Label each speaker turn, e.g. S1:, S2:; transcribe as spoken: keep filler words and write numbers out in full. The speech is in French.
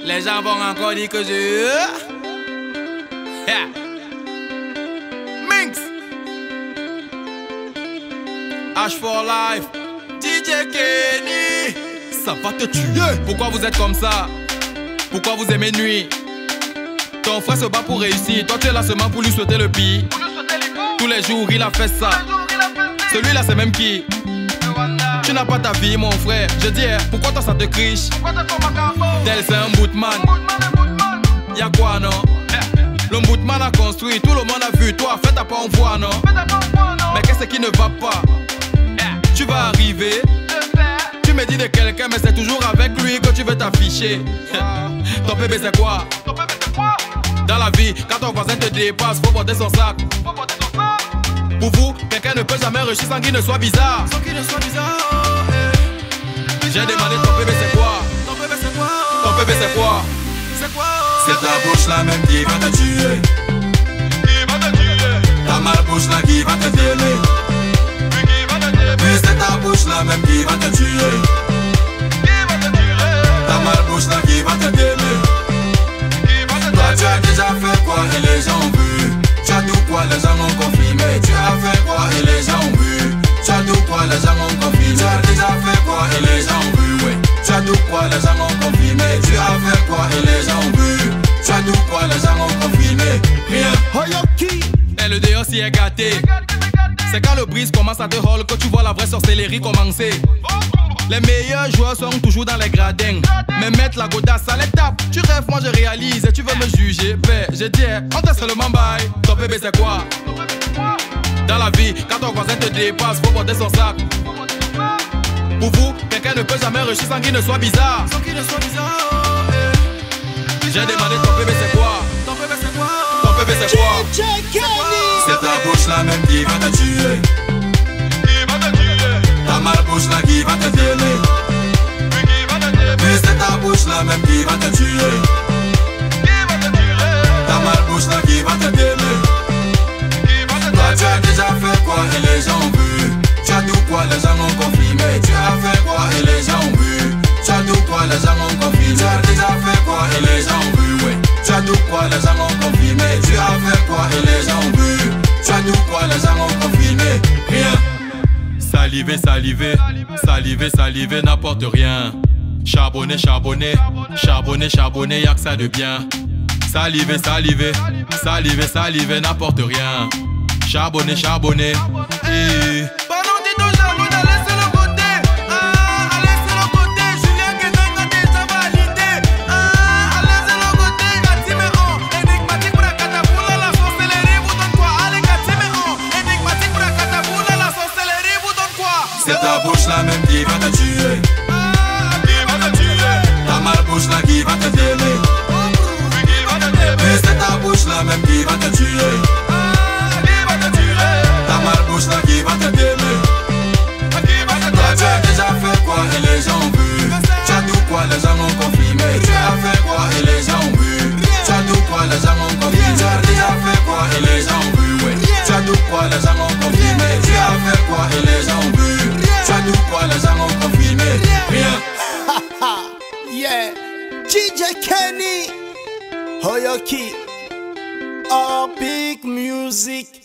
S1: Les gens vont encore dire que je... Yeah. Minx H for Life D J Kenny. Ça va te tuer. Pourquoi vous êtes comme ça? Pourquoi vous aimez nuit? Ton frère se bat pour réussir. Toi tu es là seulement pour lui souhaiter le pire. Tous les jours il a fait ça. Celui-là c'est même qui? Tu n'as pas ta vie mon frère. Je dis eh, pourquoi toi ça te criche? Tel c'est un bootman. Y'a quoi non? Le bootman a construit, tout le monde a vu. Toi fais ta pas en voix non? Mais qu'est-ce qui ne va pas? Tu vas arriver. Tu me dis de quelqu'un mais c'est toujours avec lui que tu veux t'afficher. Ton bébé c'est quoi? Dans la vie, quand ton voisin te dépasse, faut porter son sac. Pour vous, quelqu'un ne peut jamais réussir sans qu'il ne soit bizarre. Sans qu'il ne soit bizarre. J'ai demandé ton bébé c'est quoi? Ton bébé c'est quoi? Ton bébé c'est quoi? C'est quoi?
S2: C'est ta bouche là même qui va te tuer.
S1: Qui va te tuer?
S2: Ta malbouche là qui va te déler.
S1: Qui va te tuer?
S2: Oui c'est ta bouche là même qui va te tuer.
S1: Qui va te tuer?
S2: Ta malbouche là qui va te déler.
S1: Qui va te tuer?
S2: Toi tu as déjà fait quoi et les gens ont vu. Tu as tout quoi les gens ont confirmé. Tu as fait quoi et les gens ont vu. Tu as tout quoi les gens ont confirmé. Tu as déjà fait quoi et les gens ont vu, ouais. Tu as tout quoi les gens ont confirmé. Tu as fait quoi et les gens ont vu. Tu as tout quoi les gens ont confirmé. Rien.
S1: Hoyoki. Et le dehors s'y est gâté. C'est quand le brise commence à te hall que tu vois la vraie sorcellerie commencer. Les meilleurs joueurs sont toujours dans les gradins. Mais mettre la godasse à l'étape. Tu rêves, moi je réalise et tu veux me juger. Ben, je dis, on t'a seulement bail. Ton bébé c'est quoi? Dans la vie, quand ton voisin te dépasse, faut porter son sac. Pour vous, quelqu'un ne peut jamais réussir sans qu'il ne soit bizarre. Sans qu'il ne soit bizarre. J'ai demandé ton bébé c'est quoi? Ton bébé c'est quoi? Ton bébé c'est quoi?
S2: C'est ta bouche là même qui va te tuer.
S1: Qui va te tuer?
S2: Ta malbouche là qui va te déler.
S1: Qui va te tuer?
S2: Oui c'est ta bouche là même qui va te tuer.
S1: Qui va te tuer?
S2: Ta malbouche là qui va te déler.
S1: Qui va te tuer?
S2: Toi tu as déjà fait quoi et les gens ont vu. Tu as tout quoi les gens ont confirmé. Tu as fait quoi et les gens ont vu. Tu as tout quoi les gens ont confirmé. Tu as déjà fait quoi et les gens ont vu, ouais. Tu as tout quoi les gens ont confirmé. Tu as fait quoi et les gens ont vu. Tu as tout quoi les gens ont confirmé. Rien.
S1: Saliver, saliver, saliver, saliver, n'importe rien. Charbonner, charbonner, charbonner, charbonner, y'a que ça de bien. Saliver, saliver, saliver, saliver, n'importe rien. Charbonner, charbonner, et...
S2: C'est ta bouche là même qui va te tuer.
S1: Qui va te tuer?
S2: Ta malbouche là qui va te déler.
S1: Qui va te tuer?
S2: Oui c'est ta bouche là même qui va te tuer.
S1: Qui va te tuer?
S2: Ta malbouche là qui va te déler.
S1: Qui va te tuer?
S2: Toi tu as déjà fait quoi et les gens ont vu. Tu as tout quoi les gens ont confirmé. Tu as fait quoi et les gens ont vu. Tu as tout quoi les gens ont confirmé. Tu as déjà fait quoi et les gens ont vu, ouais. Tu as tout quoi les gens ont confirmé. Tu as fait quoi et les gens ont vu. Tu as tout quoi les gens ont confirmé. Rien.
S3: Yeah, D J Kenny, Hoyoki, Epic Music.